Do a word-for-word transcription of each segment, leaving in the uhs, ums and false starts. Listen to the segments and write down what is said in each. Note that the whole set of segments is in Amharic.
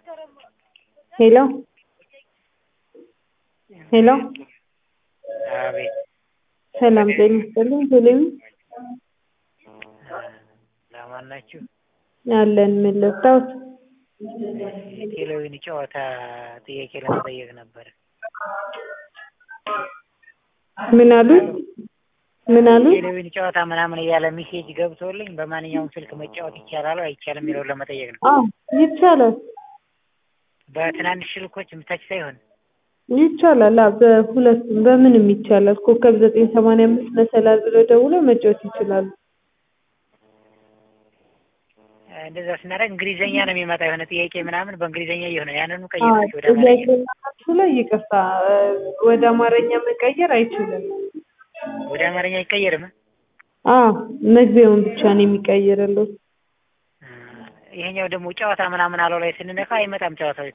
ሄሎ ሄሎ አቤት ሰላም ጤና ይስጥልኝ። ቴሌቪ ለማን ናችሁ? አለን ምን ልርዳዎት? የቴሌቪዥን ጨዋታ ጥያቄ ለመጠየቅ ነበር። ምን አሉ? ምን አሉ? የቴሌቪዥን ጨዋታ ምናምን እያለ ሜሴጅ ገብቶልኝ በማንኛውም ስልክ መጫወት ይቻላል አይቻልም የሚለውን ለመጠየቅ ነው። አዎ ይቻላል። በትናንሽ ስልኮች ታች ሳይሆን ይቻላል። አዎ በሁለቱም በምንም ይቻላል። ኮከብ ዘጠኝ ሰማንያ አምስት መሰላል ብለው ደውለው መጫወት ይችላሉ። እንደዛ ስናደርግ እንግሊዘኛ ነው የሚመጣ የሆነ ጥያቄ ምናምን በእንግሊዘኛ እየሆነ ያንኑ ቀይራችሁ ወደ አማርኛ ላይ ይቅርታ ወደ አማርኛ መቀየር አይችልም። ወደ አማርኛ አይቀየርም? አዎ መግቢያውን ብቻ ነው የሚቀይርልዎት። ይሄኛው ደግሞ ጨዋታ ምናምን አለው ላይ ስንነካ አይመጣም ጨዋታው።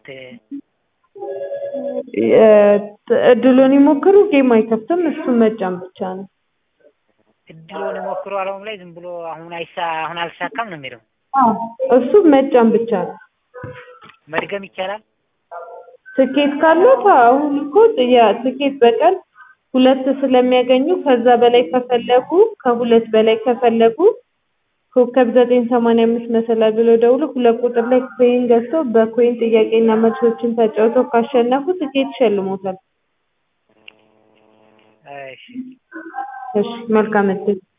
እድሉን ይሞክሩ ጌም አይከፍትም እሱን መጫን ብቻ ነው። እድሉን ይሞክሩ አለውም ላይ ዝም ብሎ አሁን አይሳ አሁን አልሳካም ነው የሚለው። አዎ እሱ መጫን ብቻ ነው። መድገም ይቻላል? ትኬት ካለው አሁን እኮ ያ ትኬት በቀን ሁለት ስለሚያገኙ ከዛ በላይ ከፈለጉ ከሁለት በላይ ከፈለጉ ኮከብ ዘጠኝ ሰማንያ አምስት መሰላል ብለው ደውለው ሁለት ቁጥር ላይ ኮይን ገዝተው በኮይን ጥያቄና መልሶችን ተጫውተው ካሸነፉ ትኬት ይሸልሞታል። እሺ እሺ መልካም እድል።